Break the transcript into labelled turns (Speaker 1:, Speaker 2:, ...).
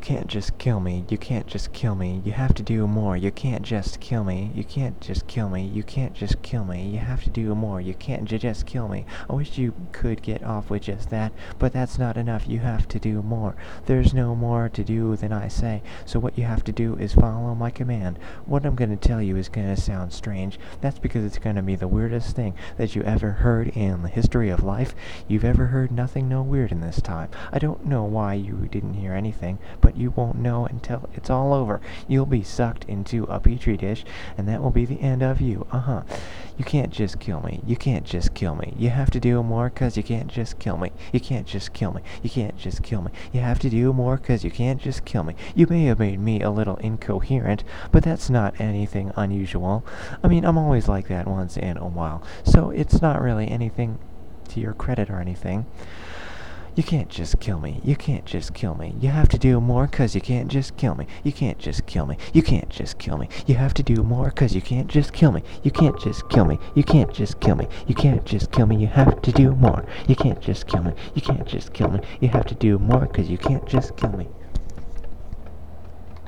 Speaker 1: can't just kill me. You can't just kill me. You have to do more. You can't just kill me. You can't just kill me. You can't just kill me. You have to do more. You can't just kill me. I wish you could get off with just that, but that's not enough. You have to do more. There's no more to do than I say, so what you have to do is follow my command. What I'm gonna tell you is gonna sound strange. That's because it's gonna be the weirdest thing that you ever heard in the history of life. You've ever heard nothing no weird in this time. I don't know why you didn't hear anything, but you won't know until it's all over. You'll be sucked into a petri dish, and that will be the end of you. You can't just kill me. You can't just kill me. You have to do more, 'cause you can't just kill me. You can't just kill me. You can't just kill me. You have to do more, 'cause you can't just kill me. You may have made me a little incoherent, but that's not anything unusual. I mean, I'm always like that once in a while, so it's not really anything to your credit or anything. You can't just kill me. You can't just kill me. You have to do more, 'cause you can't just kill me. You can't just kill me. You can't just kill me. You have to do more, 'cause you can't just kill me. You can't just kill me. You can't just kill me. You can't just kill me. You have to do more. You can't just kill me. You can't just kill me. You have to do more, 'cause you can't just kill me.